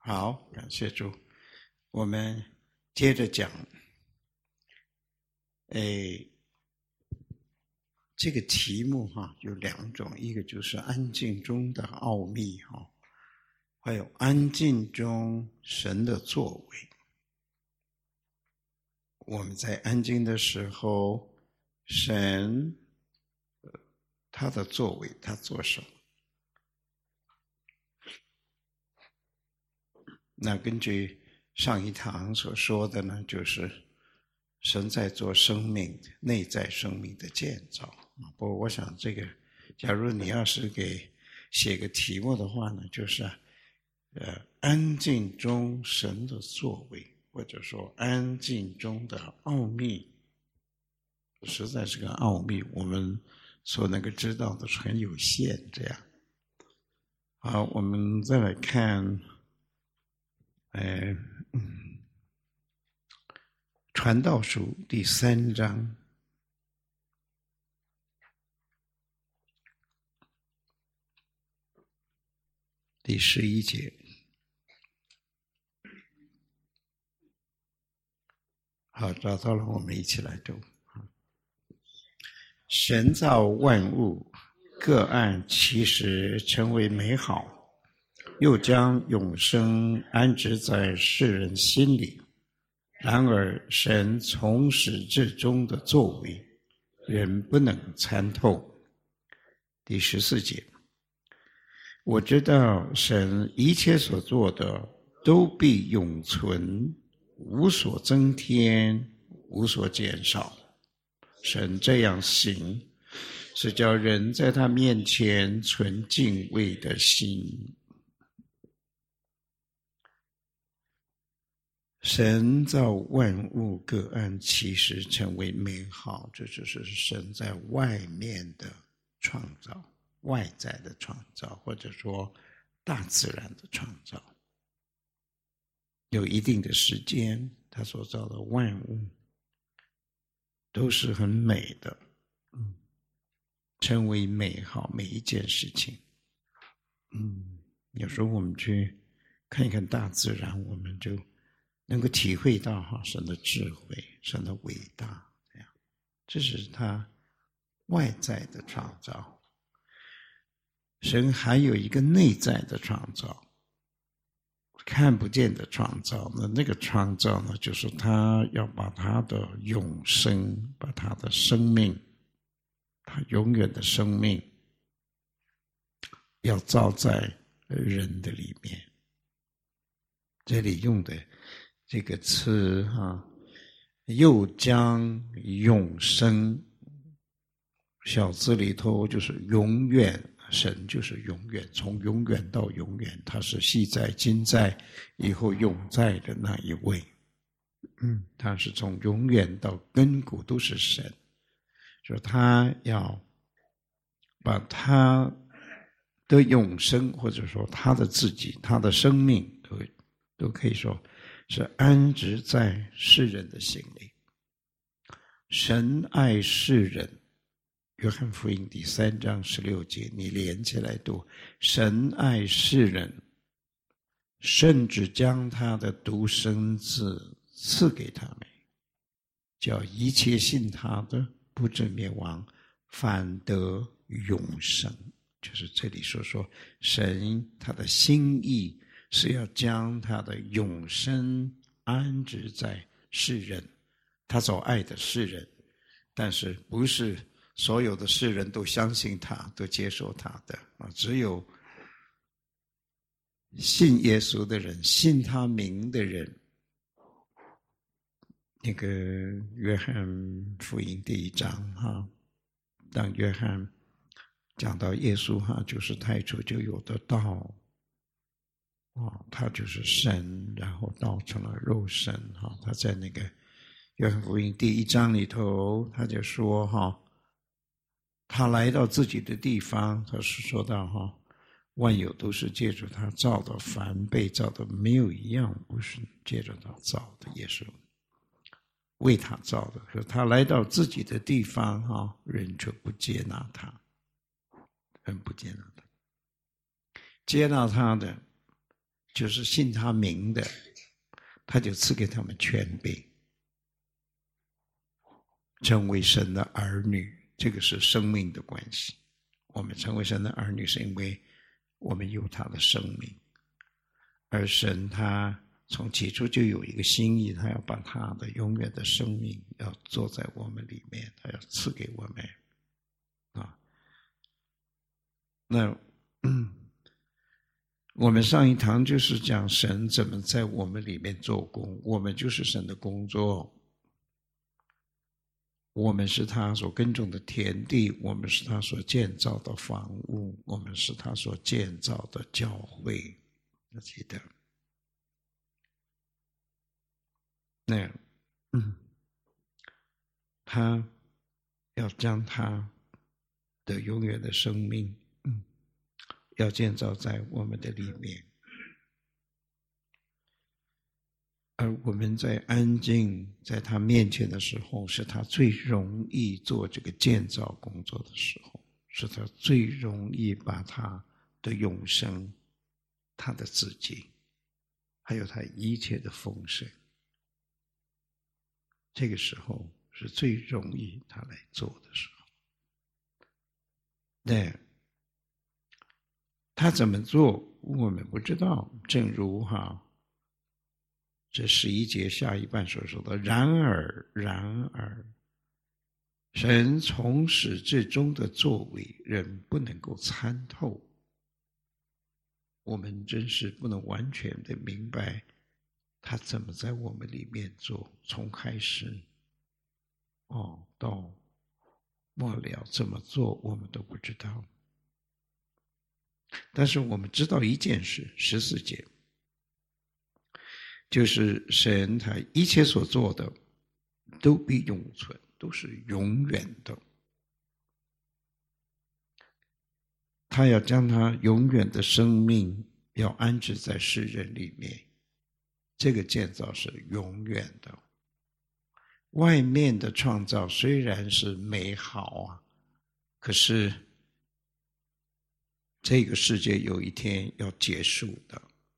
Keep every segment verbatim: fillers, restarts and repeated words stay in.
好，感谢主。我们接着讲，诶，这个题目哈有两种，一个就是安静中的奥秘哈，还有安静中神的作为。我们在安静的时候，神他的作为，他做什么？那根据上一堂所说的呢，就是神在做生命内在生命的建造。不过我想这个假如你要是给写个题目的话呢，就是呃安静中神的作为，或者说安静中的奥秘。实在是个奥秘，我们所能够知道的是很有限这样。好，我们再来看呃嗯传道书第三章第十一节。好，找到了，我们一起来读。神造万物，各按其时成为美好，又将永生安置在世人心里。然而神从始至终的作为，人不能参透。第十四节，我知道神一切所做的都必永存，无所增添，无所减少。神这样行，是叫人在他面前存敬畏的心。神造万物，各按其时成为美好，这就是神在外面的创造，外在的创造，或者说大自然的创造。有一定的时间，他所造的万物都是很美的，嗯，成为美好每一件事情。嗯，有时候我们去看一看大自然，我们就能够体会到哈神的智慧，神的伟大，这样，这是他外在的创造。神还有一个内在的创造，看不见的创造呢，那个创造呢，就是他要把他的永生，把他的生命，他永远的生命，要造在人的里面。这里用的这个词哈，又将永生，小字里头就是永远。神就是永远，从永远到永远，他是昔在今在以后永在的那一位。嗯，他是从永远到亘古都是神，说他要把他的永生，或者说他的自己，他的生命都都可以说是安置在世人的心里。神爱世人，约翰福音第三章十六节，你连起来读，神爱世人，甚至将他的独生子赐给他们，叫一切信他的不至灭亡，反得永生。就是这里说说神他的心意是要将他的永生安置在世人，他所爱的世人，但是不是所有的世人都相信他，都接受他的啊，只有信耶稣的人，信他名的人。那个约翰福音第一章哈，当约翰讲到耶稣哈，就是太初就有的道啊，他就是神，然后道成了肉身哈。他在那个约翰福音第一章里头，他就说哈，他来到自己的地方，他是说到哈，万有都是借着他造的，凡被造的没有一样不是借着他造的，也是为他造的。说他来到自己的地方哈，人却不接纳他，人不接纳他，接纳他的就是信他名的，他就赐给他们权柄，成为神的儿女。这个是生命的关系。我们成为神的儿女，是因为我们有他的生命，而神他从起初就有一个心意，他要把他的永远的生命要坐在我们里面，他要赐给我们啊。那嗯，我们上一堂就是讲神怎么在我们里面做工，我们就是神的工作，我们是他所耕种的田地，我们是他所建造的房屋，我们是他所建造的教会。要记得，那嗯，他要将他的永远的生命，嗯，要建造在我们的里面。而我们在安静在他面前的时候，是他最容易做这个建造工作的时候，是他最容易把他的永生、他的自己，还有他一切的丰盛，这个时候是最容易他来做的时候。那他怎么做，我们不知道。正如哈。这十一节下一半所说的，然而，然而，神从始至终的作为，人不能够参透。我们真是不能完全的明白，他怎么在我们里面做，从开始，哦，到末了怎么做，我们都不知道。但是我们知道一件事，十四节。就是神他一切所做的都必永存，都是永远的。他要将他永远的生命要安置在世人里面，这个建造是永远的。外面的创造虽然是美好啊，可是这个世界有一天要结束的。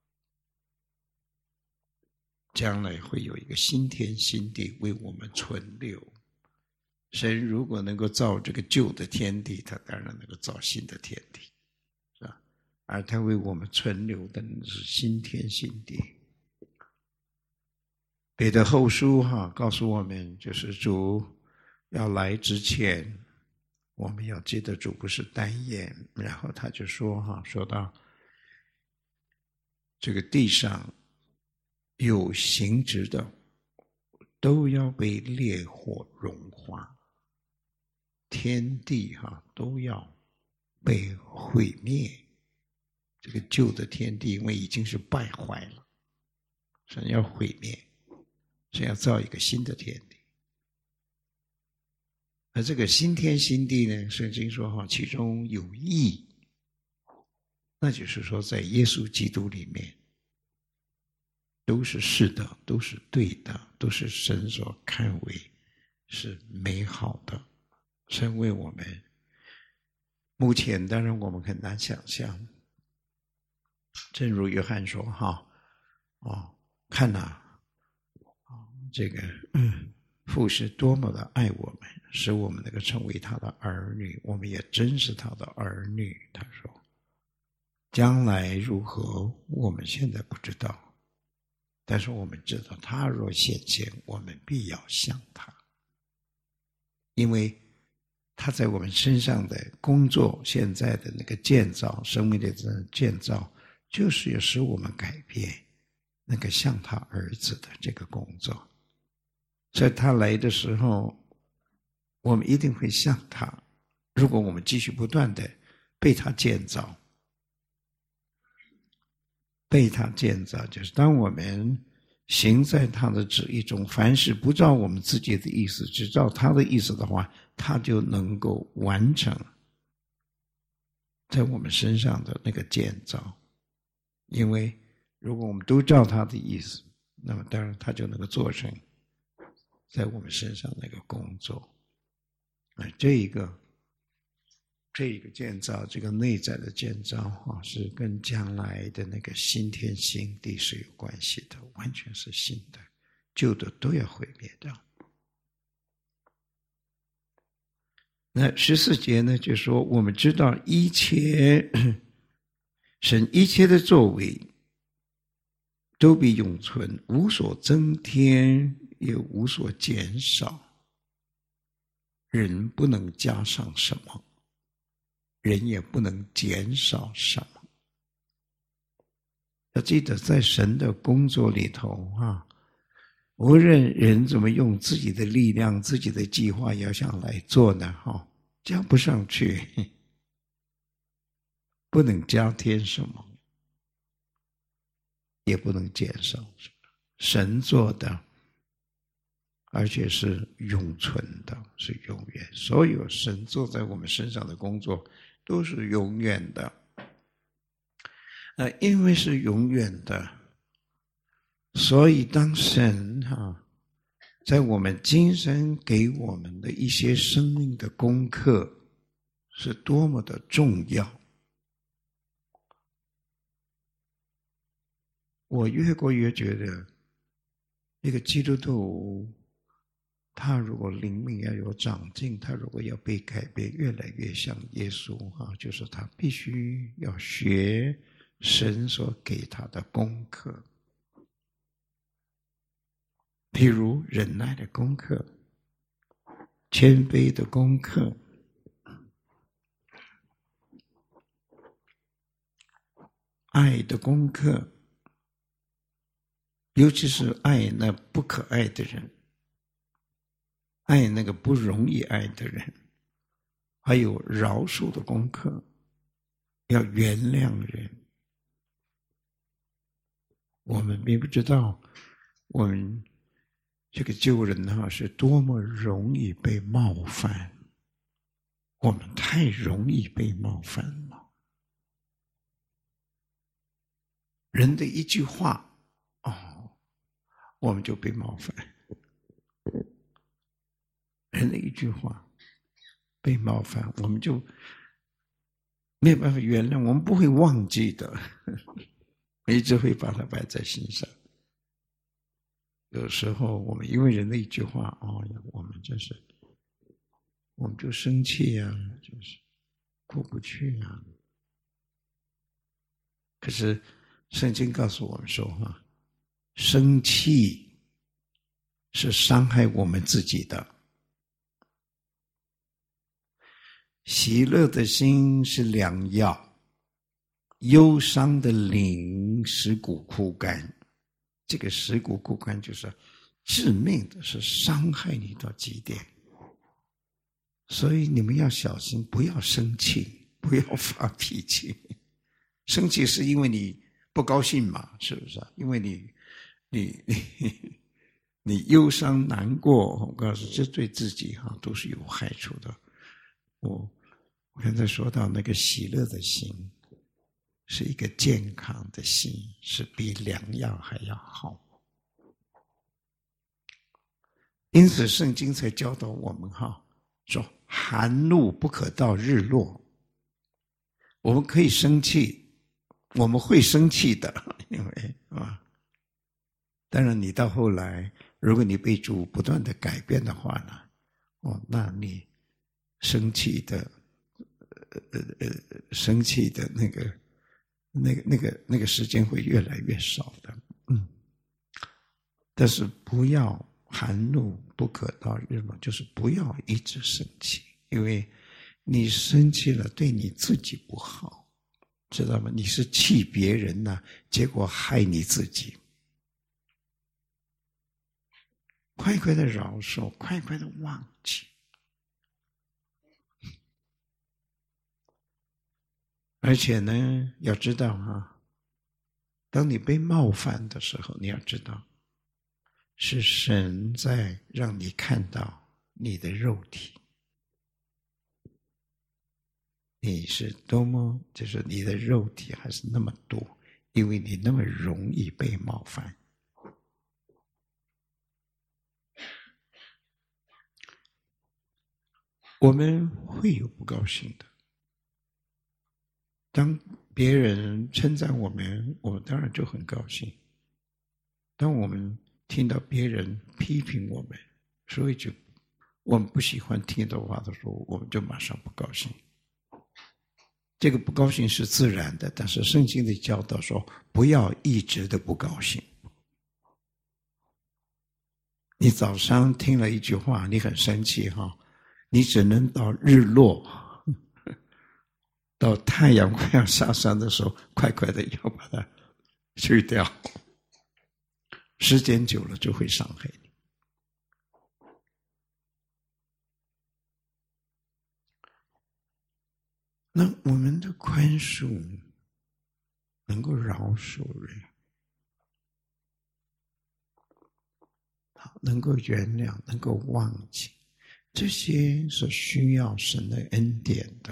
将来会有一个新天新地为我们存留。神如果能够造这个旧的天地，他当然能够造新的天地，是吧？而他为我们存留的是新天新地。彼得后书哈告诉我们，就是主要来之前，我们要记得主不是单言。然后他就说哈，说到这个地上有形质的都要被烈火融化，天地哈都要被毁灭。这个旧的天地因为已经是败坏了，神要毁灭，神要造一个新的天地。而这个新天新地呢，圣经说哈，其中有义，那就是说在耶稣基督里面都是是的，都是对的，都是神所看为是美好的。神为我们，目前当然我们很难想象，正如约翰说哈，哦，看呐、啊，哦，这个嗯，父是多么的爱我们，使我们能够成为他的儿女，我们也真是他的儿女。他说，将来如何，我们现在不知道。但是我们知道，他若显现，我们必要像他，因为他在我们身上的工作，现在的那个建造，生命的建造，就是要使我们改变那个像他儿子的这个工作。所以他来的时候，我们一定会像他。如果我们继续不断的被他建造，被他建造，就是当我们行在他的旨意中，凡事不照我们自己的意思，只照他的意思的话，他就能够完成在我们身上的那个建造。因为如果我们都照他的意思，那么当然他就能够做成在我们身上那个工作。这一个这个建造，这个内在的建造啊，是跟将来的那个新天新地是有关系的，完全是新的，旧的都要毁灭掉。那十四节呢，就说我们知道一切神一切的作为都必永存，无所增添，也无所减少。人不能加上什么，人也不能减少什么。要记得在神的工作里头啊，无论人怎么用自己的力量、自己的计划要想来做呢，哈，加不上去，不能加添什么，也不能减少什么。神做的，而且是永存的，是永远。所有神做在我们身上的工作都是永远的。呃，因为是永远的，所以当神啊，在我们今生给我们的一些生命的功课是多么的重要。我越过越觉得，一个基督徒他如果灵命要有长进，他如果要被改变，越来越像耶稣啊，就是他必须要学神所给他的功课，譬如忍耐的功课、谦卑的功课、爱的功课，尤其是爱那不可爱的人，爱那个不容易爱的人，还有饶恕的功课，要原谅人。我们并不知道我们这个旧人哈是多么容易被冒犯，我们太容易被冒犯了。人的一句话哦，我们就被冒犯。人的一句话被冒犯，我们就没有办法原谅，我们不会忘记的，一直会把它摆在心上。有时候我们因为人的一句话，哦，我们就是，我们就生气啊，就是过不去啊。可是圣经告诉我们说，哈，生气是伤害我们自己的。喜乐的心是良药，忧伤的灵使骨枯干。这个使骨枯干就是致命的，是伤害你到极点。所以你们要小心，不要生气，不要发脾气。生气是因为你不高兴嘛，是不是啊？因为你你你你忧伤难过，我告诉你，这对自己哈都是有害处的。我我刚才说到那个喜乐的心，是一个健康的心，是比良药还要好。因此圣经才教导我们哈，说含怒不可到日落。我们可以生气，我们会生气的，因为啊，当然你到后来，如果你被主不断的改变的话呢，哦，那你生气的呃呃呃生气的那个那个那个那个时间会越来越少的。嗯，但是不要含怒不可到日落，就是不要一直生气，因为你生气了对你自己不好，知道吗？你是气别人呢，结果害你自己。快快的饶恕，快快的忘记。而且呢，要知道啊，当你被冒犯的时候，你要知道，是神在让你看到你的肉体，你是多么，就是你的肉体还是那么多，因为你那么容易被冒犯。我们会有不高兴的， 当别人称赞我们，我们当然就很高兴。当我们听到别人批评我们，说一句我们不喜欢听的话的时候，我们就马上不高兴。这个不高兴是自然的，但是圣经的教导说，不要一直的不高兴。你早上听了一句话，你很生气哈，你只能到日落，到太阳快要下山的时候，快快的要把它去掉。时间久了就会伤害你。那我们的宽恕能够饶恕人，能够原谅，能够忘记，这些是需要神的恩典的，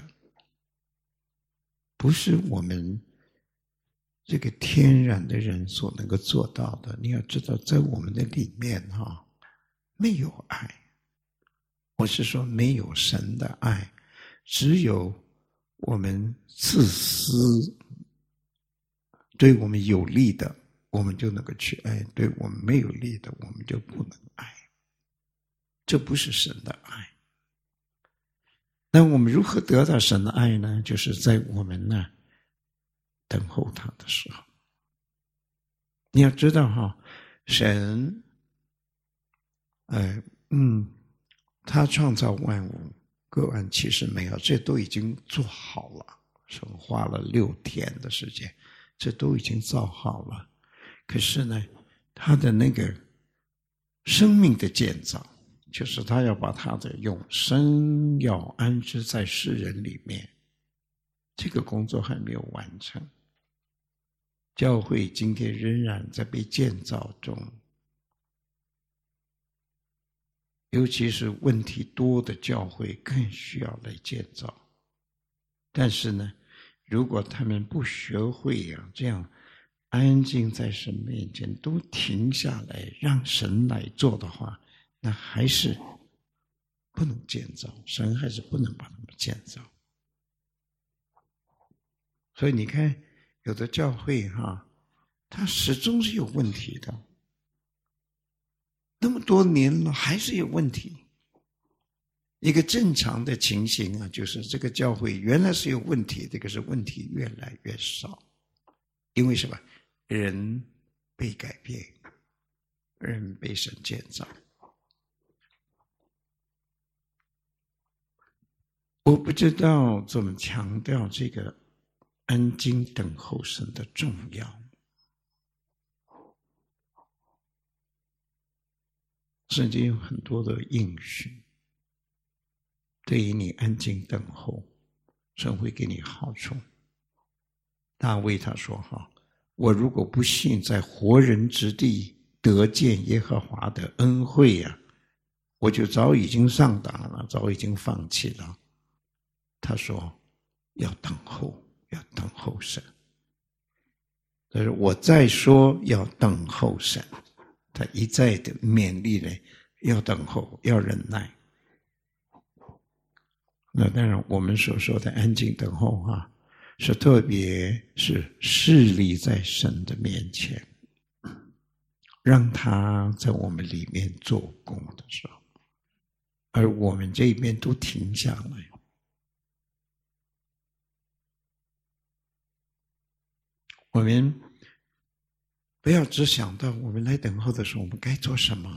不是我们这个天然的人所能够做到的。你要知道，在我们的里面哈，没有爱，我是说没有神的爱，只有我们自私，对我们有利的我们就能够去爱，对我们没有利的我们就不能爱，这不是神的爱。那我们如何得到神的爱呢？就是在我们呢等候他的时候。你要知道哈，神呃嗯他创造万物各按其时美好，这都已经做好了，神花了六天的时间，这都已经造好了。可是呢，他的那个生命的建造，就是他要把他的永生要安置在世人里面，这个工作还没有完成。教会今天仍然在被建造中，尤其是问题多的教会更需要来建造。但是呢，如果他们不学会啊，这样安静在神面前都停下来让神来做的话，那还是不能建造，神还是不能把他们建造。所以你看有的教会哈，它始终是有问题的，那么多年了还是有问题。一个正常的情形啊，就是这个教会原来是有问题，这个是问题越来越少。因为什么？人被改变，人被神建造。我不知道怎么强调这个安静等候神的重要。圣经有很多的应许，对于你安静等候，神会给你好处。大卫他说哈，我如果不信在活人之地得见耶和华的恩惠啊，我就早已经上当了，早已经放弃了。他说要等候，要等候神。但是我再说要等候神，他一再的勉励人要等候，要忍耐。那当然我们所说的安静等候啊，是特别是侍立在神的面前，让他在我们里面做工的时候，而我们这边都停下来。我们不要只想到我们来等候的时候我们该做什么，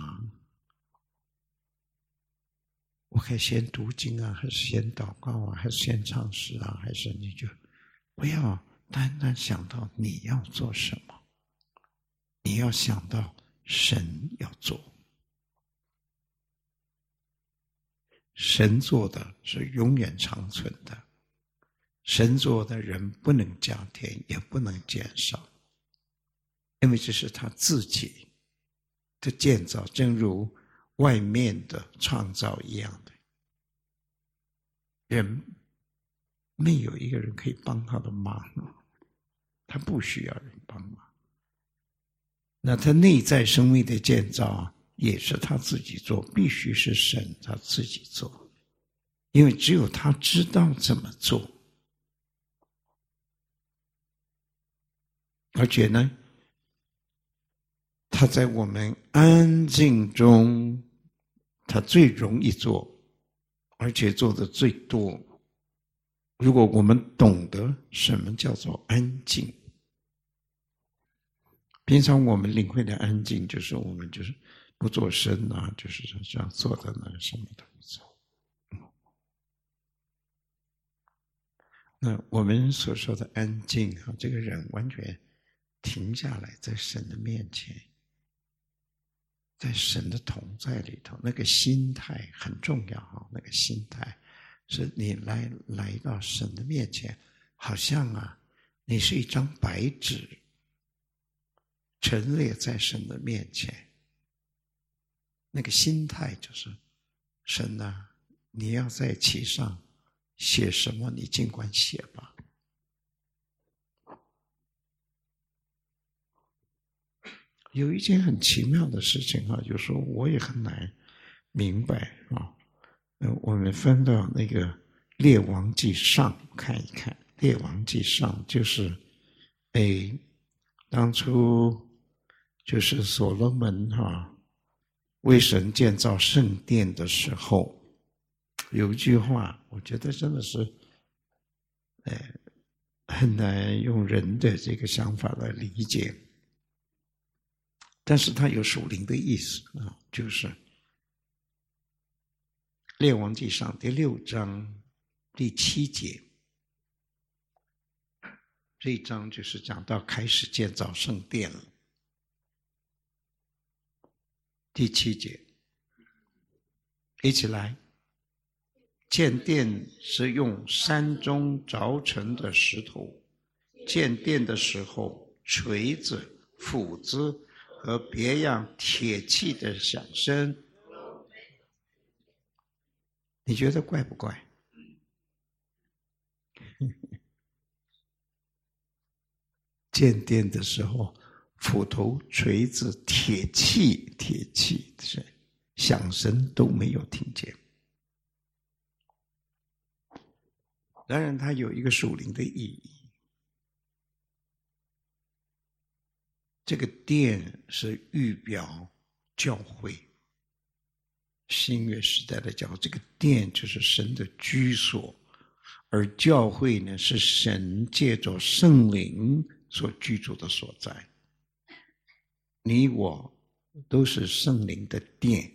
我可以先读经啊，还是先祷告啊，还是先唱诗啊，还是你就不要单单想到你要做什么，你要想到神要做。神做的是永远长存的，神做的人不能加添也不能减少，因为这是他自己的建造，正如外面的创造一样的。人没有一个人可以帮他的忙，他不需要人帮忙。那他内在生命的建造也是他自己做，必须是神他自己做，因为只有他知道怎么做。 而且呢，它在我们安静中，它最容易做，而且做的最多。如果我们懂得什么叫做安静，平常我们领会的安静，就是我们就是不做声啊，就是这样坐在那什么都不做。那我们所说的安静啊，这个人完全停下来，在神的面前，在神的同在里头，那个心态很重要啊。那个心态是你来来到神的面前，好像啊，你是一张白纸，陈列在神的面前。那个心态就是神啊，你要在其上写什么，你尽管写吧。有一件很奇妙的事情啊，就是说我也很难明白啊。我们翻到那个《列王纪上》看一看，《列王纪上》就是哎，当初就是所罗门哈、啊、为神建造圣殿的时候，有一句话，我觉得真的是，呃，很难用人的这个想法来理解。但是它有属灵的意思啊，就是《列王纪上》第六章第七节，这一章就是讲到开始建造圣殿了。第七节，一起来。建殿是用山中凿成的石头，建殿的时候，锤子、斧子和别样铁器的响声，你觉得怪不怪？建殿的时候，斧头、锤子、铁器、铁器是响声都没有听见。当然，它有一个属灵的意义。这个殿是预表教会，新约时代的教会，这个殿就是神的居所，而教会呢，是神借着圣灵所居住的所在。你我都是圣灵的殿。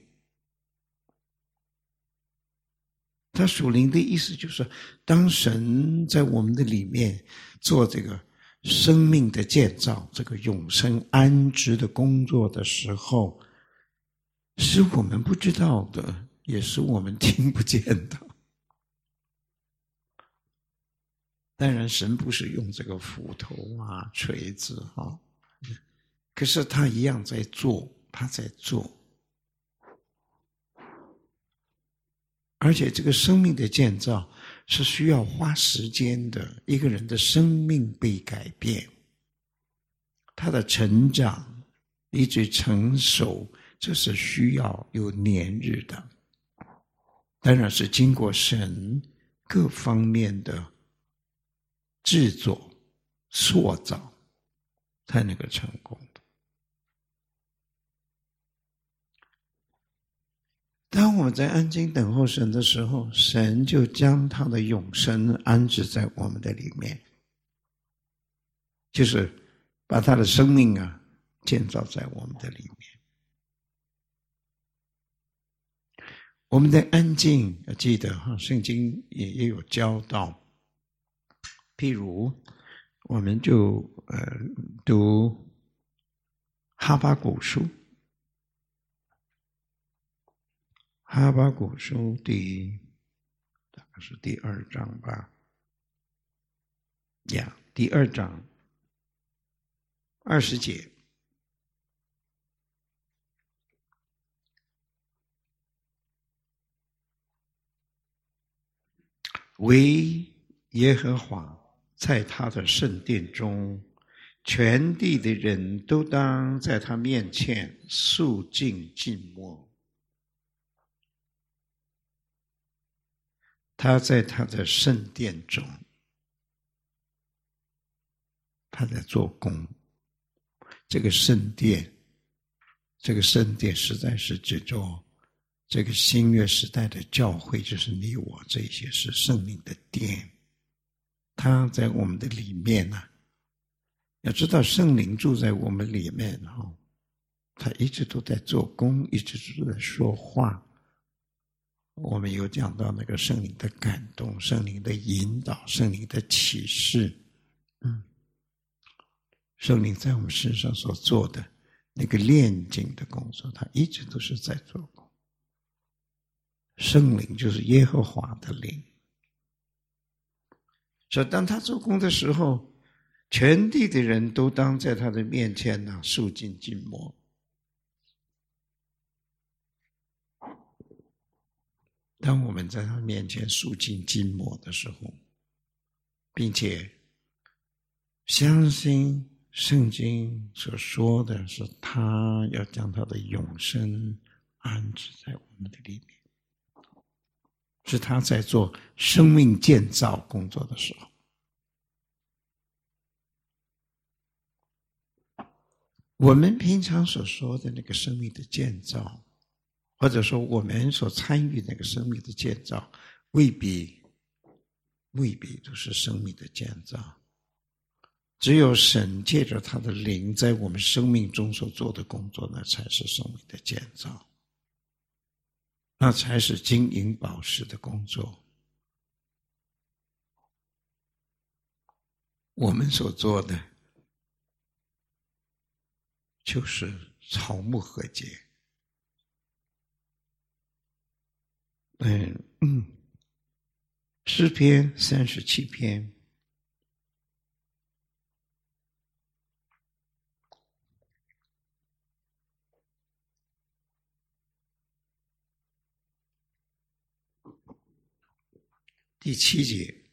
它属灵的意思就是，当神在我们的里面做这个生命的建造，这个永生安置的工作的时候，是我们不知道的，也是我们听不见的。当然，神不是用这个斧头啊、锤子啊，可是他一样在做，他在做。而且这个生命的建造是需要花时间的，一个人的生命被改变，他的成长一直成熟，这是需要有年日的。当然是经过神各方面的制作、塑造，才能够成功的。当我们在安静等候神的时候，神就将他的永生安置在我们的里面，就是把他的生命啊建造在我们的里面。我们的安静，记得哈，圣经也也有教导。譬如，我们就呃读哈巴谷书。哈巴谷书第大概是第二章吧，呀，第二章二十节，唯耶和华在他的圣殿中，全地的人都当在他面前肃静静默。他在他的圣殿中，他在做工这个圣殿，这个圣殿实在是指着这个新约时代的教会，就是你我这些是圣灵的殿，他在我们的里面呢、啊。要知道圣灵住在我们里面哈，他一直都在做工，一直都在说话。我们有讲到那个圣灵的感动、圣灵的引导、圣灵的启示，嗯，圣灵在我们身上所做的那个炼净的工作，他一直都是在做工。圣灵就是耶和华的灵，所以当他做工的时候，全地的人都当在他的面前呢，肃静静默。当我们在他面前肃静静默的时候，并且相信圣经所说的是他要将他的永生安置在我们的里面，是他在做生命建造工作的时候。我们平常所说的那个生命的建造，或者说我们所参与那个生命的建造，未必未必都是生命的建造。只有神借着他的灵在我们生命中所做的工作，那才是生命的建造，那才是金银宝石的工作。我们所做的就是草木和解。嗯嗯，诗篇三十七篇第七节，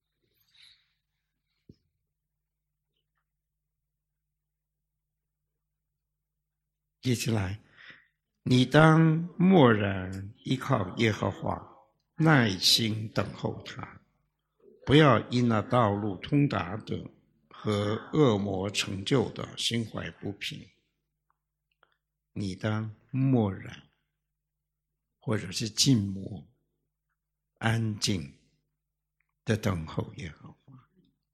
接起来，你当默然依靠耶和华，耐心等候他，不要因那道路通达的和恶魔成就的心怀不平。你当默然，或者是静默、安静的等候耶和华，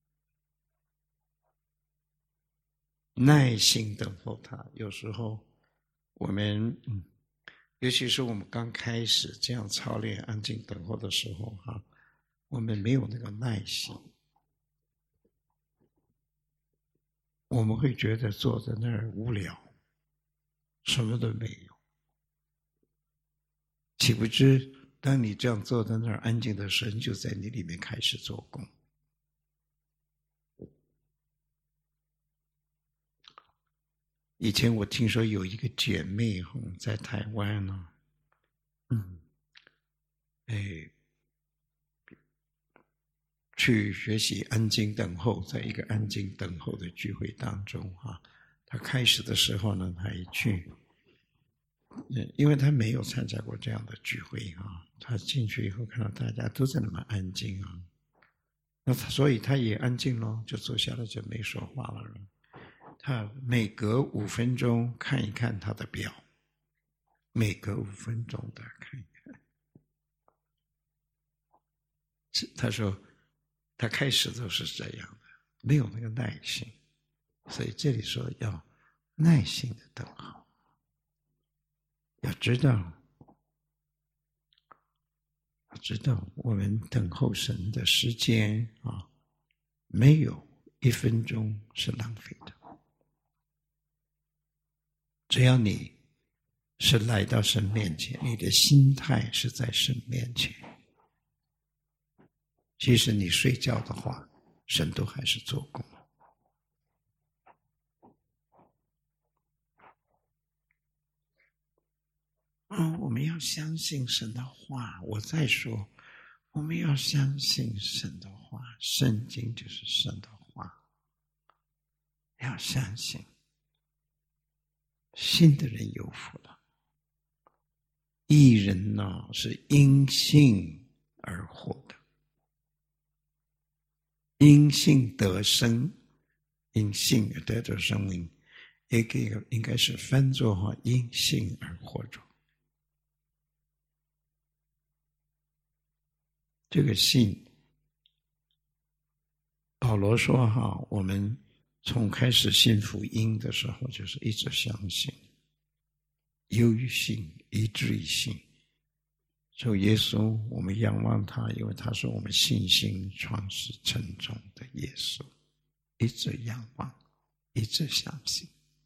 耐心等候他。有时候我们嗯，尤其是我们刚开始这样操练安静等候的时候哈，我们没有那个耐心，我们会觉得坐在那儿无聊，什么都没有。岂不知当你这样坐在那儿安静的时候，神就在你里面开始做工。以前我听说有一个姐妹在台湾呢，嗯，哎，去学习安静等候，在一个安静等候的聚会当中啊，她开始的时候呢，她一去，因为她没有参加过这样的聚会啊，她进去以后看到大家都在那么安静啊，那她所以她也安静咯，就坐下来就没说话了。他每隔五分钟看一看他的表，每隔五分钟的看一看。他说他开始都是这样的，没有那个耐心，所以这里说要耐心的等候，要知道要知道我们等候神的时间啊，没有一分钟是浪费的。只要你是来到神面前，你的心态是在神面前，即使你睡觉的话，神都还是做工。嗯，我们要相信神的话。我再说，我们要相信神的话，圣经就是神的话，要相信。信的人有福了。义人呢，是因信而活的，因信得生，因信而得着生命， 也可以应该是翻作哈，因信而活着。这个信，保罗说哈，我们从开始信福音的时候，就是一直相信，由于信，以至于信。主耶稣，我们仰望他，因为他是我们信心创始成终的耶稣，一直仰望，一直相信。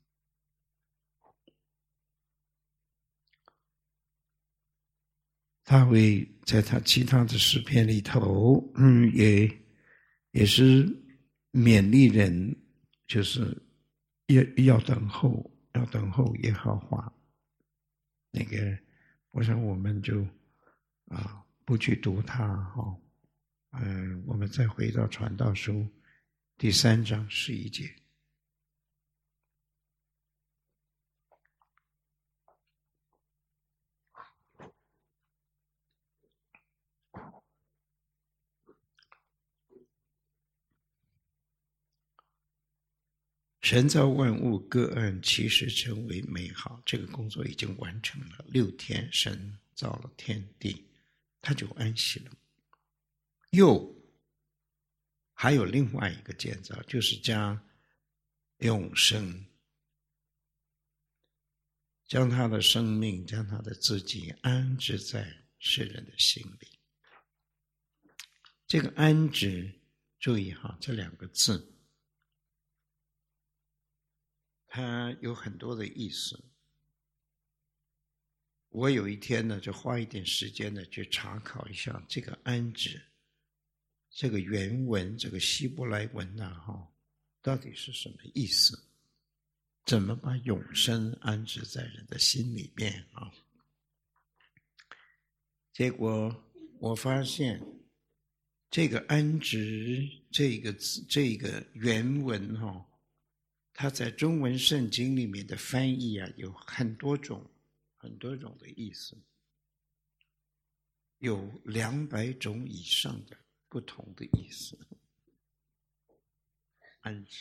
大卫在他其他的诗篇里头，嗯，也也是勉励人，就是要要等候，要等候耶和华。那个，我想我们就啊不去读它哈、哦，嗯、呃，我们再回到传道书第三章十一节。神造万物各按其时成为美好，这个工作已经完成了。六天神造了天地，他就安息了。又还有另外一个建造，就是将永生，将他的生命，将他的自己安置在世人的心里。这个安置，注意哈，这两个字它有很多的意思。我有一天呢，就花一点时间呢，去查考一下这个安置，这个原文，这个希伯来文啊，哈，到底是什么意思？怎么把永生安置在人的心里面啊？结果我发现，这个安置这个字，这个原文哈、哦。它在中文圣经里面的翻译啊，有很多种、很多种的意思，有两百种以上的不同的意思。安置，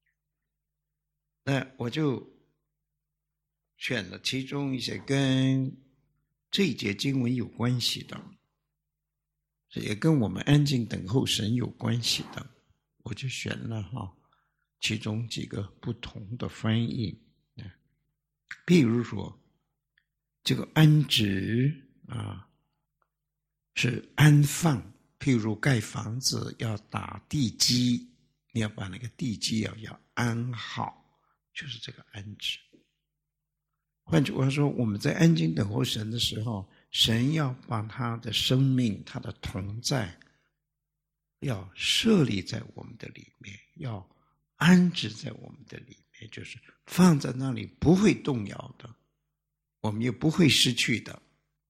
那我就选了其中一些跟这一节经文有关系的，也跟我们安静等候神有关系的，我就选了哈。其中几个不同的翻译，譬如说，这个安置啊，是安放。譬如盖房子要打地基，你要把那个地基要要安好，就是这个安置。换句话说，我们在安静等候神的时候，神要把他的生命、他的同在，要设立在我们的里面，要安置在我们的里面，就是放在那里不会动摇的，我们也不会失去的。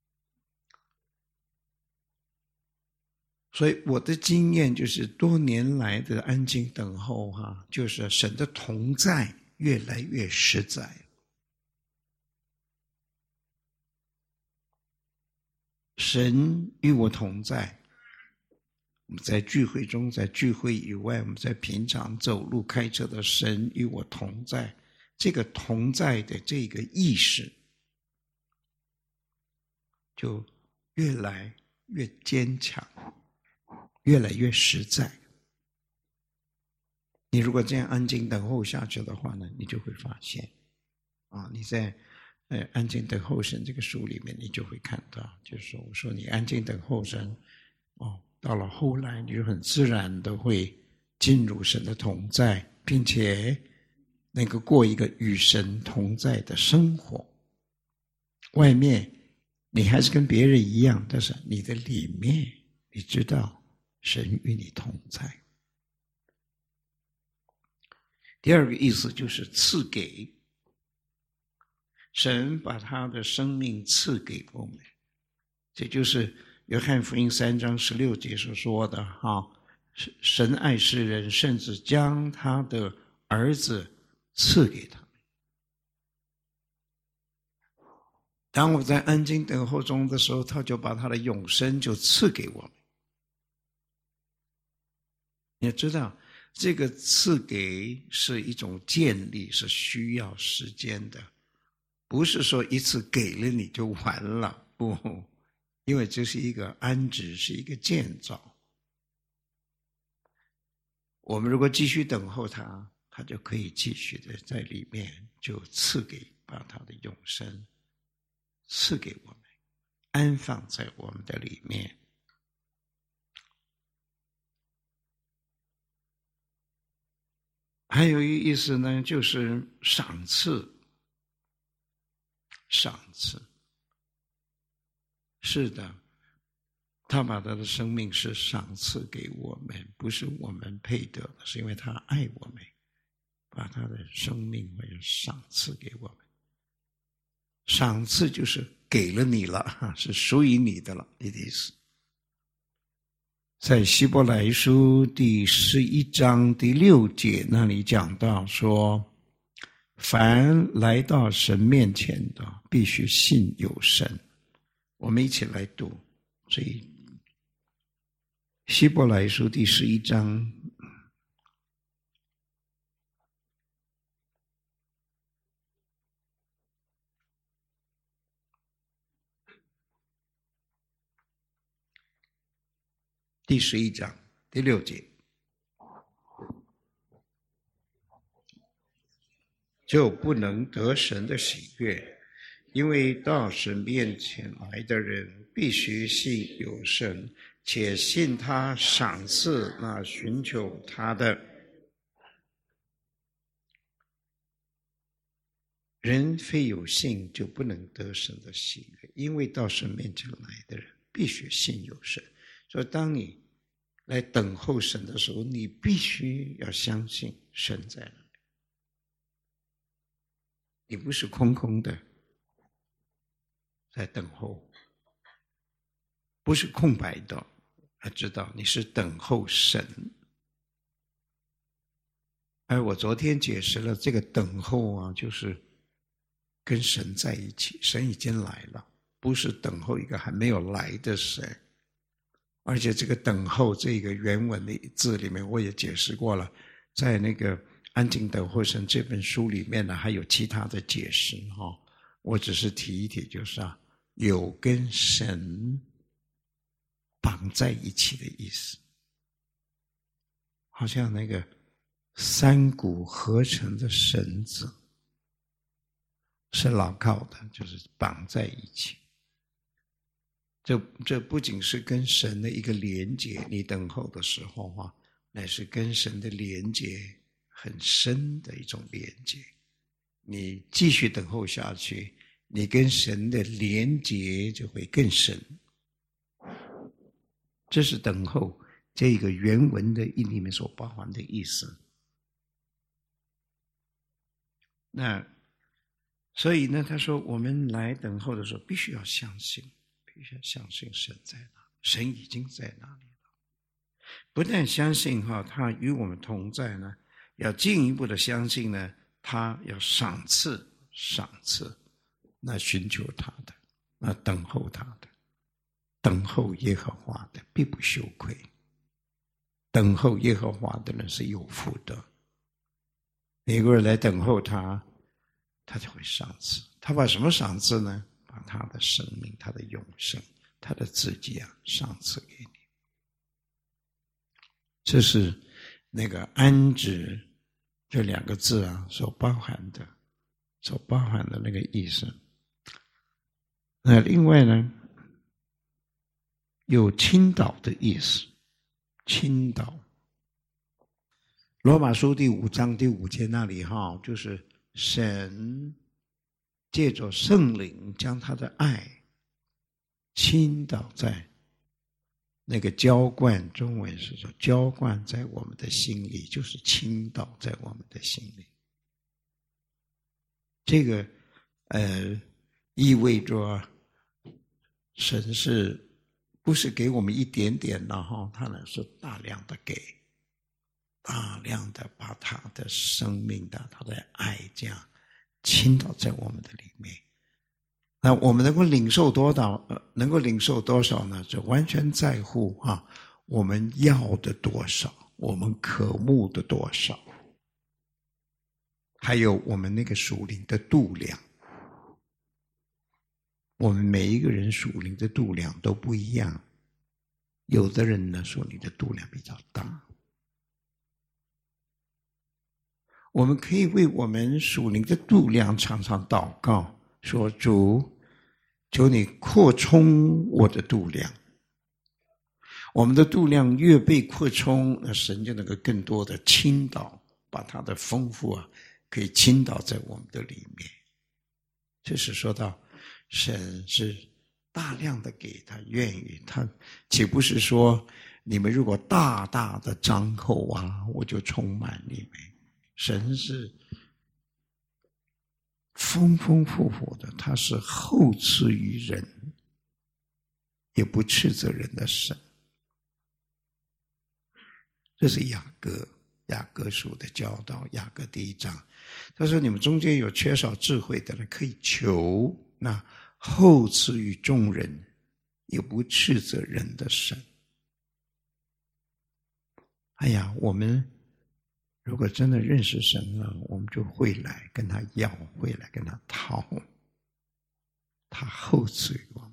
所以我的经验就是多年来的安静等候哈、啊，就是神的同在越来越实在。神与我同在，我们在聚会中，在聚会以外，我们在平常走路开车的神与我同在，这个同在的这个意识就越来越坚强，越来越实在。你如果这样安静等候下去的话呢，你就会发现啊，你在呃安静等候神这个书里面，你就会看到，就是说我说你安静等候神哦。到了后来，你就很自然的会进入神的同在，并且能够过一个与神同在的生活。外面你还是跟别人一样，但是你的里面你知道神与你同在。第二个意思就是赐给，神把他的生命赐给我们，这就是约翰福音三章十六节所说的哈，神爱世人，甚至将他的儿子赐给他们。当我在安静等候中的时候，他就把他的永生就赐给我们。你知道， 这个赐给是一种建立，是需要时间的，不是说一次给了你就完了，不，因为这是一个安置，是一个建造。我们如果继续等候他，他就可以继续的在里面就赐给，把他的永生赐给我们，安放在我们的里面。还有一个意思呢，就是赏赐。赏赐，是的，他把他的生命是赏赐给我们，不是我们配得的，是因为他爱我们，把他的生命会赏赐给我们。赏赐就是给了你了，是属于你的了，你的意思。在希伯来书第十一章第六节那里讲到说，凡来到神面前的，必须信有神。我们一起来读这一希伯来书第十一章第十一章第六节，就不能得神的喜悦，因为到神面前来的人必须信有神，且信他赏赐那寻求他的人。非有信就不能得神的喜悦，因为到神面前来的人必须信有神。所以当你来等候神的时候，你必须要相信神在那里，你不是空空的在等候，不是空白的，要知道你是等候神。而我昨天解释了这个等候啊，就是跟神在一起，神已经来了，不是等候一个还没有来的神。而且这个等候这个原文的字里面我也解释过了，在那个安静等候神这本书里面呢，还有其他的解释哈、哦。我只是提一提，就是啊，有跟神绑在一起的意思，好像那个三股合成的绳子是牢靠的，就是绑在一起。这这不仅是跟神的一个连结，你等候的时候啊，乃是跟神的连结很深的一种连结。你继续等候下去，你跟神的连结就会更深。这是等候这个原文的里面所包含的意思。那所以呢，他说我们来等候的时候，必须要相信。必须相信神在哪，神已经在那里了。不但相信哈，他与我们同在呢，要进一步的相信呢，他要赏赐，赏赐那寻求他的，那等候他的，等候耶和华的必不羞愧。等候耶和华的人是有福的。每个人来等候他，他就会赏赐。他把什么赏赐呢？把他的生命，他的永生，他的自己啊，赏赐给你。这是那个安置这两个字啊所包含的，所包含的那个意思。那另外呢，有倾倒的意思，倾倒。罗马书第五章第五节那里哈，就是神借着圣灵将他的爱倾倒在那个浇灌，中文是说浇灌在我们的心里，就是倾倒在我们的心里。这个呃意味着神是不是给我们一点点的哈，他呢是大量的给，大量的把他的生命的他的爱这样倾倒在我们的里面。那我们能够领受多少、呃、能够领受多少呢？就完全在乎啊，我们要的多少。 我们渴慕的多少，还有我们那个属灵的度量。我们每一个人属灵的度量都不一样，有的人呢属灵的度量比较大。我们可以为我们属灵的度量常常祷告，说主，求你扩充我的度量。我们的度量越被扩充，那神就能够更多的倾倒，把他的丰富啊，可以倾倒在我们的里面。这是说到神是大量的给他，愿意他，岂不是说你们如果大大的张口啊，我就充满你们。神是丰丰富富的，他是厚赐于人，也不斥责人的神。这是雅各雅各书的教导，雅各第一章。他说你们中间有缺少智慧的人，可以求那厚赐于众人，也不斥责人的神。哎呀，我们如果真的认识神了，我们就会来跟他要，会来跟他讨，他厚赐于我们。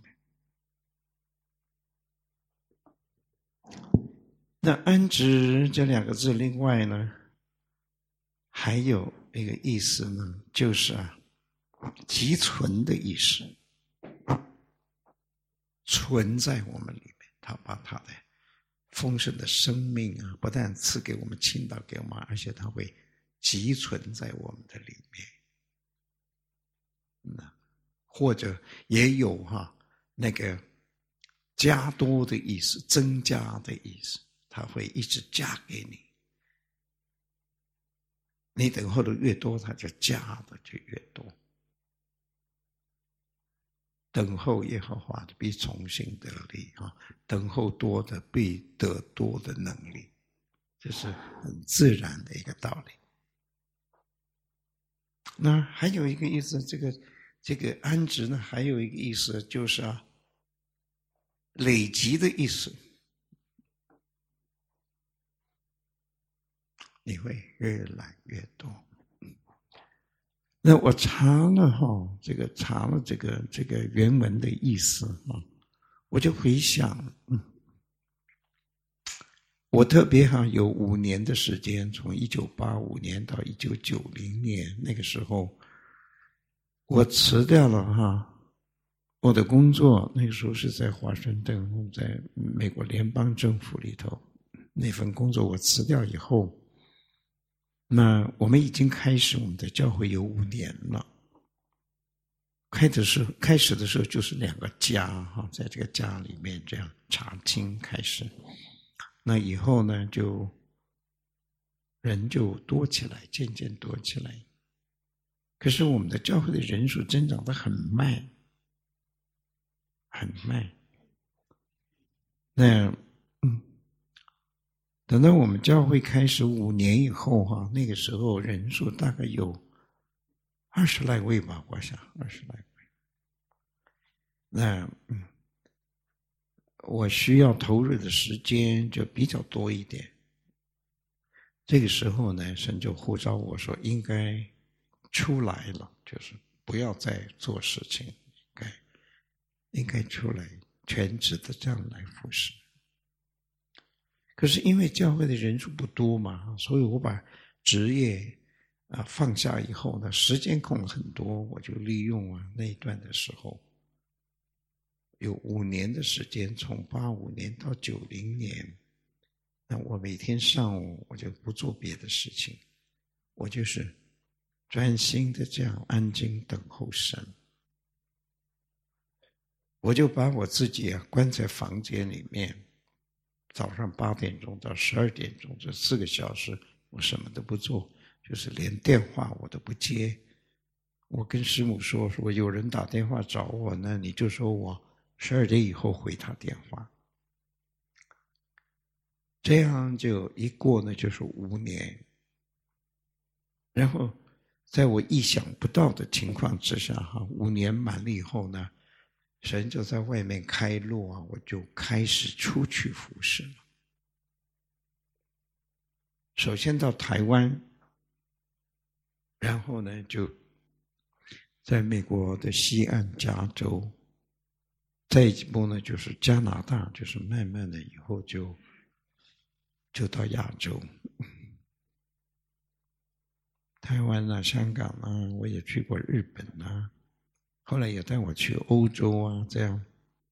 那安置这两个字，另外呢，还有一个意思呢，就是啊，积存的意思，存在我们里面。他把他的丰盛的生命啊，不但赐给我们，倾倒给我们，而且他会积存在我们的里面。那或者也有哈、啊、那个加多的意思，增加的意思，他会一直加给你。你等候的越多，他就加的就越多。等候耶和华的必从心得力啊，等候多的必得多的能力，这是很自然的一个道理。那还有一个意思，这个这个安置呢，还有一个意思就是啊，累积的意思，你会越来越多。那我查了哈，这个查了这个这个原文的意思啊，我就回想，嗯，我特别哈有五年的时间，从一九八五年到一九九零年，那个时候我辞掉了哈我的工作，那个时候是在华盛顿，在美国联邦政府里头，那份工作我辞掉以后。那我们已经开始我们的教会有五年了。开的时候，开始的时候就是两个家哈，在这个家里面这样查经开始。那以后呢，就人就多起来，渐渐多起来。可是我们的教会的人数增长得很慢，很慢。那嗯。等到我们教会开始五年以后哈，那个时候人数大概有二十来位吧，我想二十来位。那嗯，我需要投入的时间就比较多一点。这个时候呢，神就呼召我说应该出来了，就是不要再做事情，应该应该出来全职的这样来服侍。可是因为教会的人数不多嘛，所以我把职业啊放下以后呢，时间空了很多，我就利用啊那一段的时候，有五年的时间，从八五年到九零年，那我每天上午我就不做别的事情，我就是专心的这样安静等候神。我就把我自己啊关在房间里面。早上八点钟到十二点钟这四个小时，我什么都不做，就是连电话我都不接。我跟师母说，说有人打电话找我呢，你就说我十二点以后回他电话。这样就一过呢，就是五年。然后在我意想不到的情况之下，哈，五年满了以后呢。神就在外面开路啊，我就开始出去服侍了。 首先到台湾，然后呢就在美国的西岸加州，再一步呢就是加拿大，就是慢慢的以后就就到亚洲，台湾啊、香港啊，我也去过日本啊，后来也带我去欧洲啊，这样。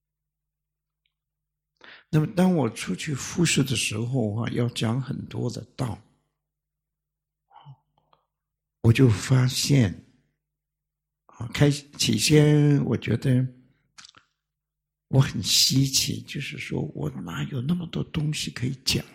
那么当我出去复试的时候啊，要讲很多的道，我就发现啊，开起先我觉得我很稀奇，就是说我哪有那么多东西可以讲，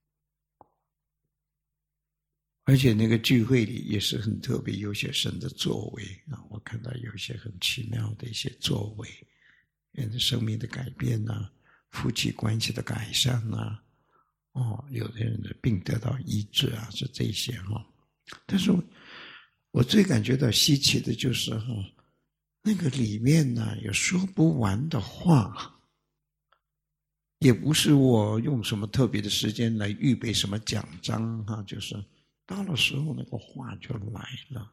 而且那个聚会里也是很特别，有些神的作为啊，我看到有一些很奇妙的一些作为，人的生命的改变啊，夫妻关系的改善啊，哦，有的人的病得到医治啊，是这些哈。但是我我最感觉到稀奇的就是哈，那个里面呢有说不完的话，也不是我用什么特别的时间来预备什么奖章哈，就是到了时候那个话就来了。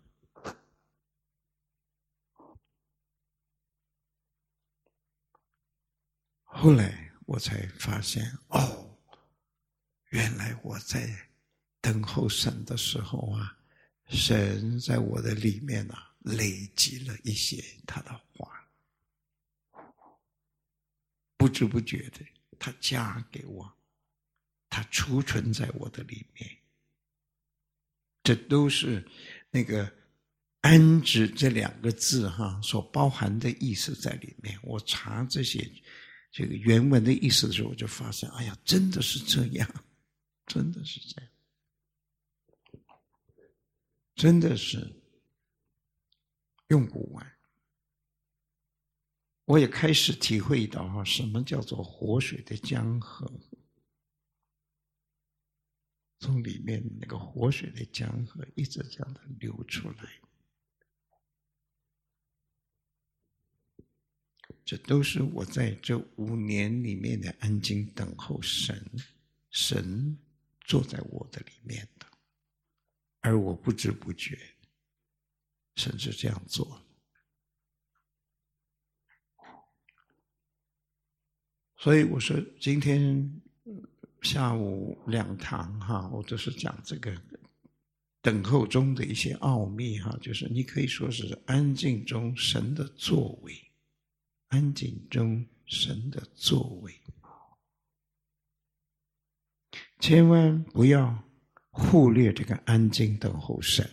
后来我才发现，哦，原来我在等候神的时候啊，神在我的里面啊，累积了一些他的话，不知不觉的，他加给我，他储存在我的里面，这都是那个安置这两个字哈所包含的意思在里面。我查这些这个原文的意思的时候，我就发现，哎呀，真的是这样，真的是这样，真的是用不完。我也开始体会到哈，什么叫做活水的江河，从里面那个活水的江河一直这样的流出来。这都是我在这五年里面的安静等候神，神坐在我的里面的，而我不知不觉，甚至这样做。所以我说，今天下午两堂哈，我就是讲这个等候中的一些奥秘哈，就是你可以说是安静中神的作为。安静中神的作为，千万不要忽略这个安静等候神，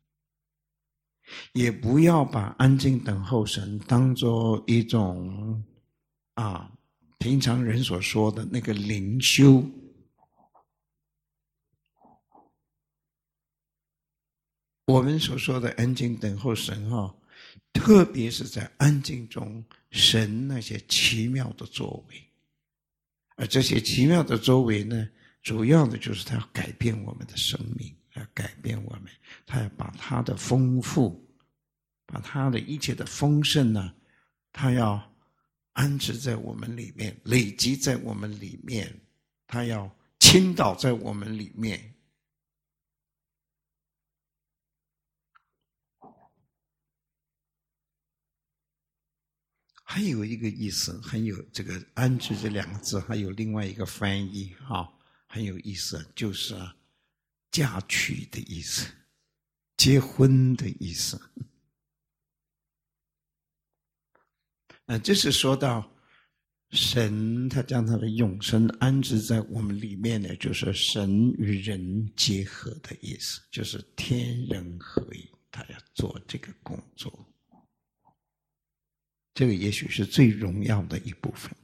也不要把安静等候神当作一种啊平常人所说的那个灵修。我们所说的安静等候神哈，特别是在安静中神那些奇妙的作为，而这些奇妙的作为呢，主要的就是他要改变我们的生命，要改变我们，他要把他的丰富，把他的一切的丰盛呢，他要安置在我们里面，累积在我们里面，他要倾倒在我们里面。还有一个意思，很有这个安置这两个字，还有另外一个翻译哈，很有意思，就是啊，嫁娶的意思，结婚的意思。呃，这是说到神，他将他的永生安置在我们里面呢，就是神与人结合的意思，就是天人合一，他要做这个工作。这个也许是最荣耀的一部分，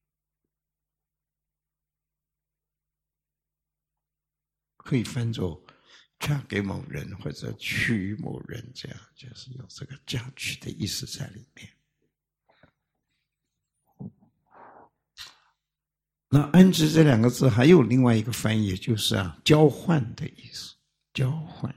可以翻作嫁给某人或者娶某人，这样就是有这个嫁娶的意思在里面。那安置这两个字还有另外一个翻译，就是啊交换的意思，交换，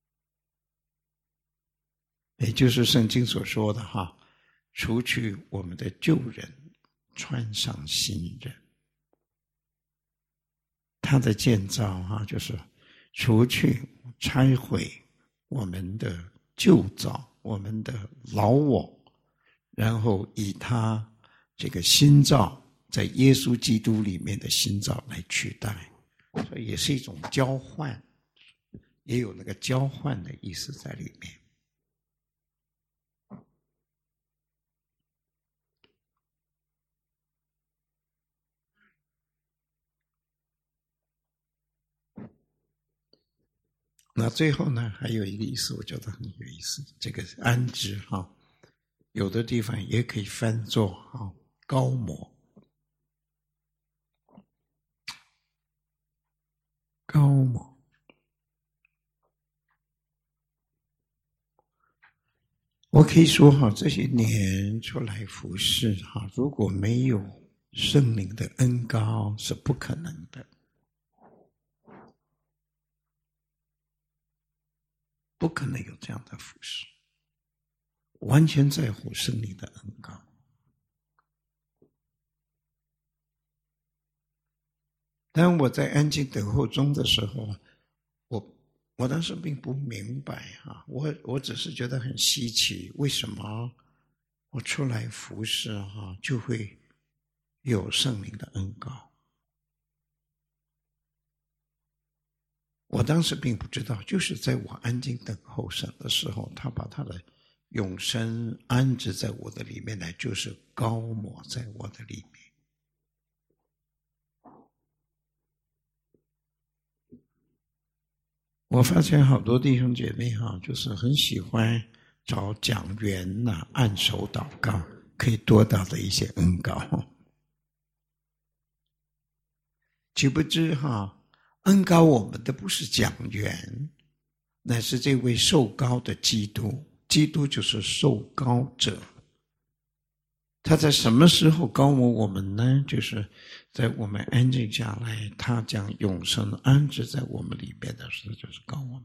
也就是圣经所说的哈，除去我们的旧人，穿上新人。他的建造哈，就是除去拆毁我们的旧造，我们的老我，然后以他这个新造在耶稣基督里面的新造来取代，所以也是一种交换，也有那个交换的意思在里面。那最后呢，还有一个意思，我觉得很有意思，这个安置哈，有的地方也可以翻作哈高摩。高摩，我可以说哈，这些年出来服侍哈，如果没有圣灵的恩膏是不可能的，不可能有这样的服侍，完全在乎圣灵的恩膏。当我在安静等候中的时候，我我当时并不明白啊，我我只是觉得很稀奇，为什么我出来服侍哈，就会有圣灵的恩膏？我当时并不知道，就是在我安静等候神的时候，他把他的永生安置在我的里面来，就是膏抹在我的里面。我发现好多弟兄姐妹哈，就是很喜欢找讲员呐、啊，按手祷告，可以多到的一些恩膏。岂不知哈，恩膏我们的不是讲员，乃是这位受膏的基督。基督就是受膏者。他在什么时候膏抹我们呢？就是在我们安静下来，他将永生安置在我们里边的时候，就是膏我们。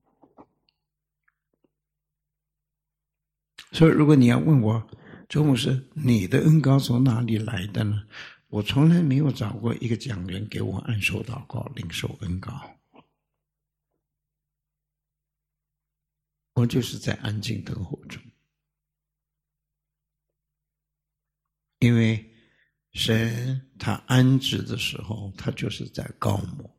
所以如果你要问我，周牧师，你的恩膏从哪里来的呢？我从来没有找过一个讲员给我按手祷告领受恩膏，我就是在安静等候中。因为神他安置的时候，他就是在膏抹。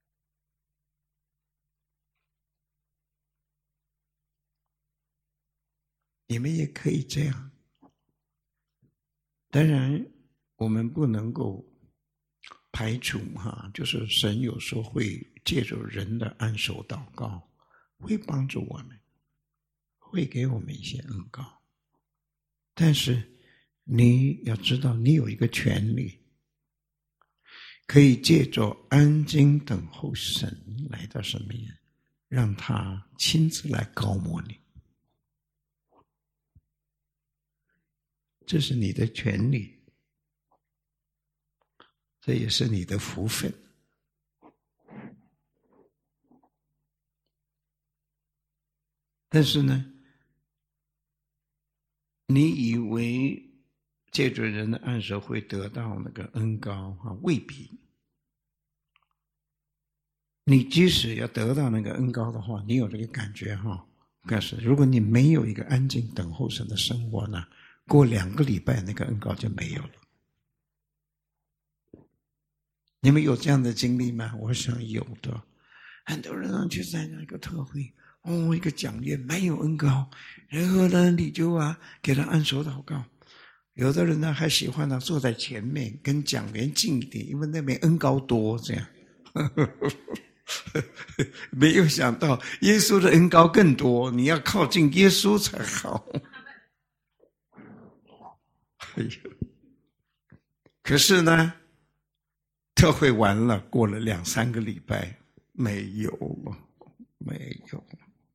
你们也可以这样。当然我们不能够排除哈，就是神有时候会借着人的按手祷告，会帮助我们，会给我们一些恩膏。但是你要知道，你有一个权利，可以借着安静等候神来到身边，让他亲自来膏抹你。这是你的权利，这也是你的福分。但是呢，你以为借着人的按手会得到那个恩膏啊？未必。你即使要得到那个恩膏的话，你有这个感觉哈？但是如果你没有一个安静等候神的生活呢，过两个礼拜那个恩膏就没有了。你们有这样的经历吗？我想有的。很多人去参加一个特会，哦，一个讲员没有恩膏，然后呢，你就啊给他按手祷告。有的人呢还喜欢呢坐在前面跟讲员近一点，因为那边恩膏多，这样。没有想到耶稣的恩膏更多，你要靠近耶稣才好。哎呦，可是呢，特会完了，过了两三个礼拜，没有了，没有了。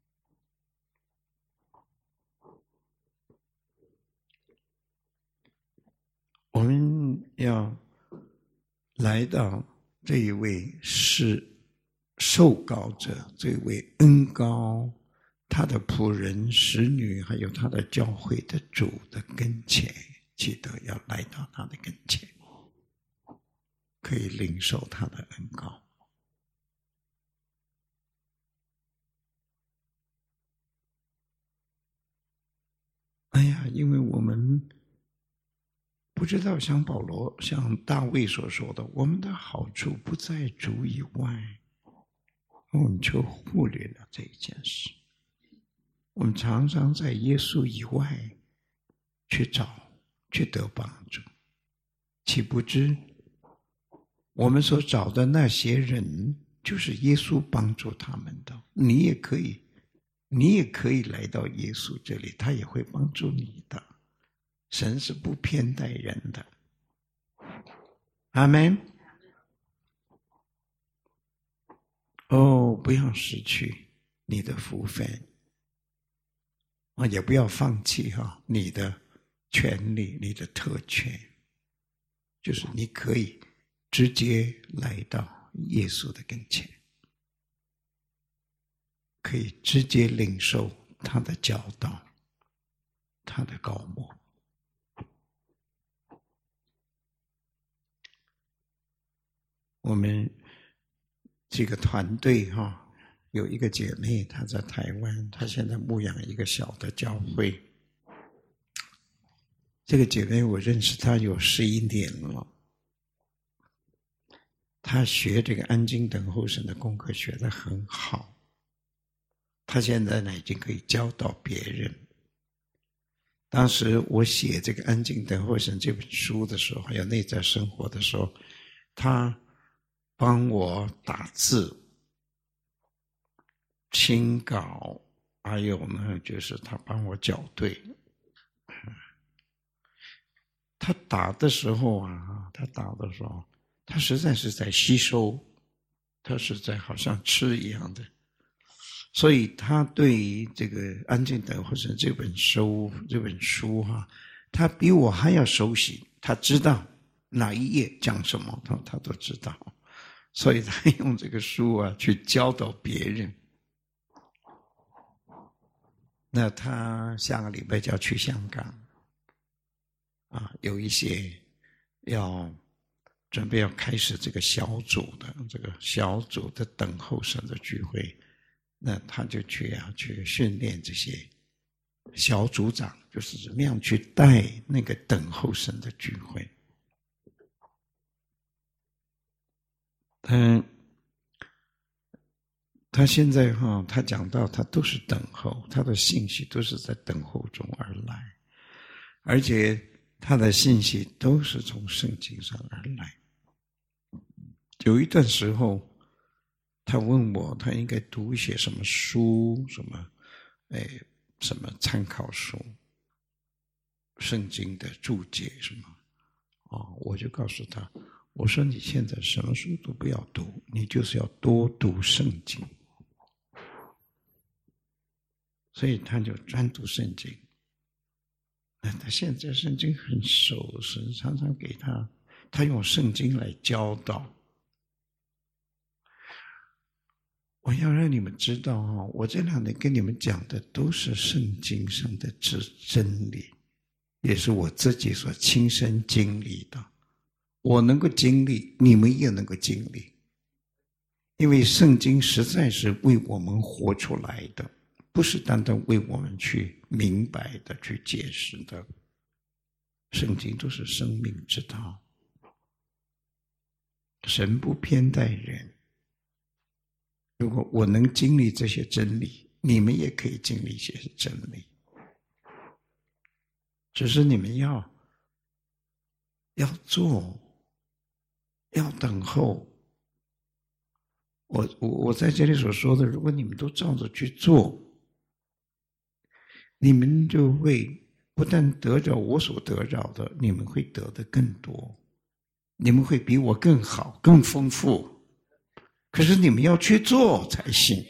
我们要来到这一位是受膏者，这位恩膏他的仆人使女，还有他的教会的主的跟前，记得要来到他的跟前，可以领受他的恩膏。 哎呀，因为我们不知道，像保罗、像大卫所说的，我们的好处不在主以外，我们就忽略了这一件事。我们常常在耶稣以外去找、去得帮助，岂不知我们所找的那些人，就是耶稣帮助他们的。你也可以，你也可以来到耶稣这里，他也会帮助你的。神是不偏待人的。阿们。哦，不要失去你的福分啊，也不要放弃哈你的权利、你的特权，就是你可以直接来到耶稣的跟前，可以直接领受他的教导、他的膏抹。我们这个团队哈，有一个姐妹，她在台湾，她现在牧养一个小的教会。这个姐妹我认识她有十一年了，她学这个安静等候神的功课学得很好，她现在呢已经可以教导别人。当时我写这个安静等候神这本书的时候，还有内在生活的时候，她帮我打字、清稿，还有呢，就是他帮我校对。他打的时候啊，他打的时候，他实在是在吸收，他是在好像吃一样的。所以他对于这个《安静等候神》这本书，这本书哈、啊，他比我还要熟悉。他知道哪一页讲什么，他他都知道。所以他用这个书啊去教导别人。那他下个礼拜就要去香港啊，有一些要准备要开始这个小组的这个小组的等候神的聚会，那他就去啊去训练这些小组长，就是怎么样去带那个等候神的聚会。他他现在哈，他讲到他都是等候，他的信息都是在等候中而来，而且他的信息都是从圣经上而来。有一段时候，他问我，他应该读一些什么书，什么，哎，什么参考书，圣经的注解什么，哦，我就告诉他。我说你现在什么书都不要读，你就是要多读圣经。所以他就专读圣经。他现在圣经很熟，神常常给他，他用圣经来教导。我要让你们知道哈，我这两年跟你们讲的都是圣经上的真真理，也是我自己所亲身经历的。我能够经历，你们也能够经历，因为圣经实在是为我们活出来的，不是单单为我们去明白的、去解释的。圣经都是生命之道，神不偏待人。如果我能经历这些真理，你们也可以经历一些真理，只是你们要要做。要等候。我我我在这里所说的，如果你们都照着去做，你们就会不但得着我所得着的，你们会得的更多，你们会比我更好、更丰富。可是你们要去做才行。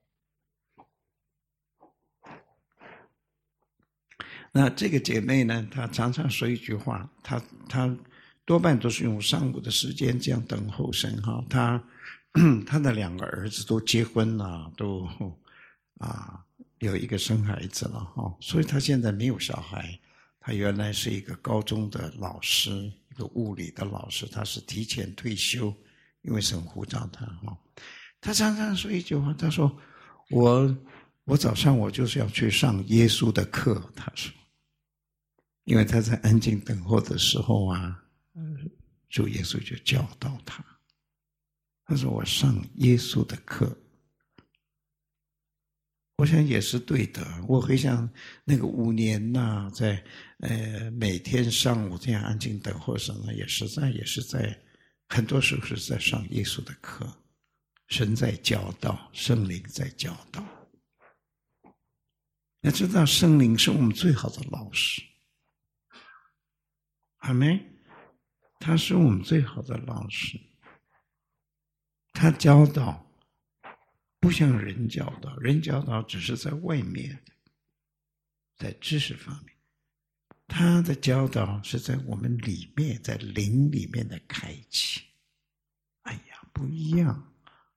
那这个姐妹呢，她常常说一句话，她她。多半都是用上午的时间这样等候神哈，他他的两个儿子都结婚了，都啊有一个生孩子了哈，所以他现在没有小孩。他原来是一个高中的老师，一个物理的老师，他是提前退休，因为神呼召他哈。他常常说一句话，他说：“我我早上我就是要去上耶稣的课。”他说。 因为他在安静等候的时候啊，主耶稣就教导他，他说我上耶稣的课，我想也是对的。我回想那个五年呐、啊，在呃每天上午这样安静等候神呢，也实在也是在很多时候是在上耶稣的课，神在教导，圣灵在教导。要知道圣灵是我们最好的老师，阿们，他是我们最好的老师，他教导不像人教导，人教导只是在外面，在知识方面，他的教导是在我们里面，在灵里面的开启。哎呀，不一样，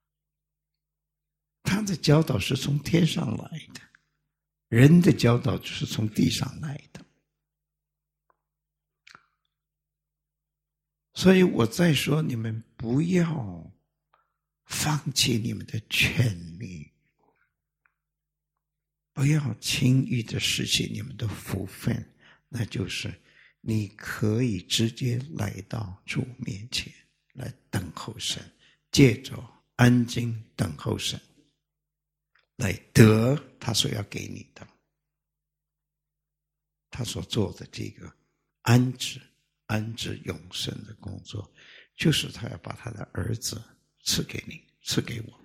他的教导是从天上来的，人的教导就是从地上来的。所以我再说，你们不要放弃你们的权利，不要轻易的失去你们的福分，那就是你可以直接来到主面前来等候神，借着安静等候神来得他所要给你的，他所做的这个安置安置永生的工作，就是他要把他的儿子赐给你，赐给我。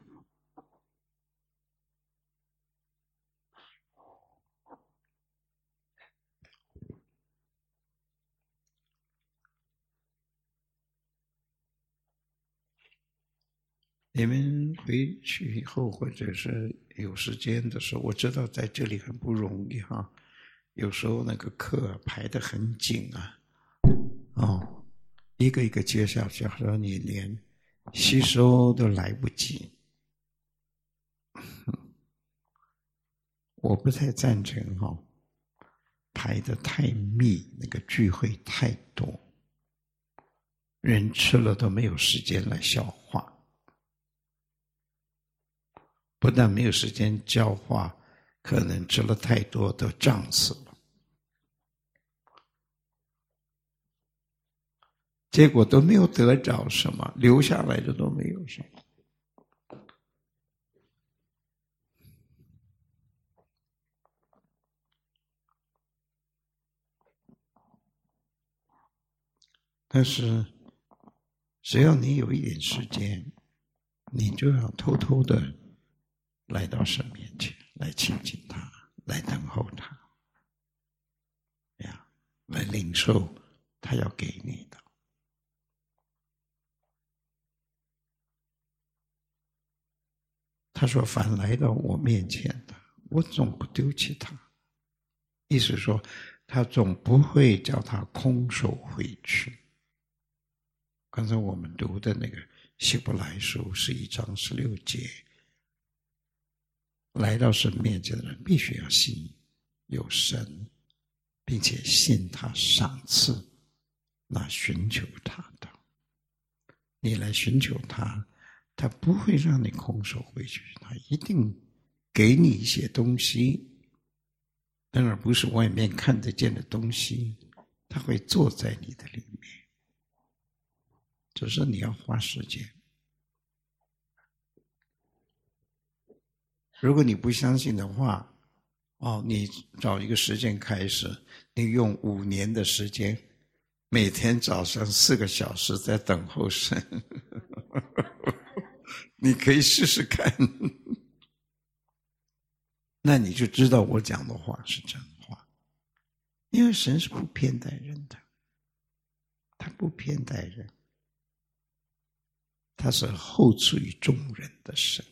你们回去以后，或者是有时间的时候，我知道在这里很不容易哈，有时候那个课排得很紧啊，哦，一个一个接下去，好像你连吸收都来不及。我不太赞成哈、哦，排得太密，那个聚会太多，人吃了都没有时间来消化。不但没有时间消化，可能吃了太多都胀死了，结果都没有得着什么，留下来的都没有什么。但是只要你有一点时间，你就要偷偷的来到神面前，来亲近他，来等候他呀，来领受他要给你的。他说凡来到我面前的，我总不丢弃他。意思说他总不会叫他空手回去。刚才我们读的那个希伯来书十一章十六节，来到神面前的人必须要信有神，并且信他赏赐那寻求他的。你来寻求他，他不会让你空手回去，他一定给你一些东西，当然不是外面看得见的东西，他会坐在你的里面，只是你要花时间。如果你不相信的话，哦，你找一个时间开始，你用五年的时间，每天早上四个小时在等候神，你可以试试看，那你就知道我讲的话是真话。因为神是不偏待人的，他不偏待人，他是厚赐于众人的神。